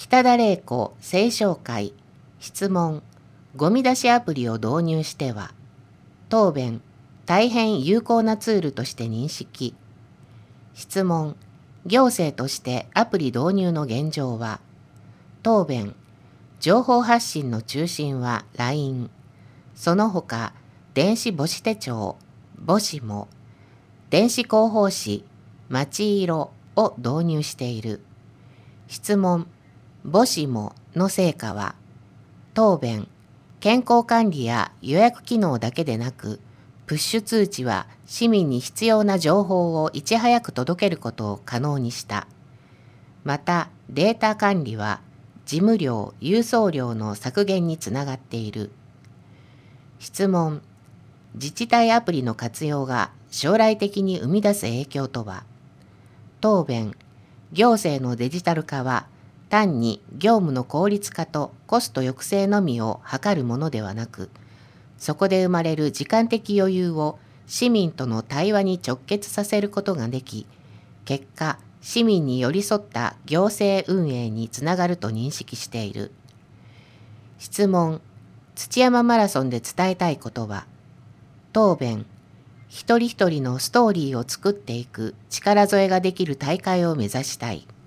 北田玲子清紹会質問ゴミ出しアプリを導入しては答弁大変有効なツールとして認識質問行政としてアプリ導入の現状は答弁情報発信の中心は LINE その他電子母子手帳母子も電子広報誌まちいろを導入している質問母子もの成果は答弁健康管理や予約機能だけでなくプッシュ通知は市民に必要な情報をいち早く届けることを可能にした。またデータ管理は事務量・郵送料の削減につながっている。質問自治体アプリの活用が将来的に生み出す影響とは答弁行政のデジタル化は単に業務の効率化とコスト抑制のみを図るものではなくそこで生まれる時間的余裕を市民との対話に直結させることができ、結果、市民に寄り添った行政運営につながると認識している。質問、土山マラソンで伝えたいことは、答弁、一人一人のストーリーを作っていく力添えができる大会を目指したい。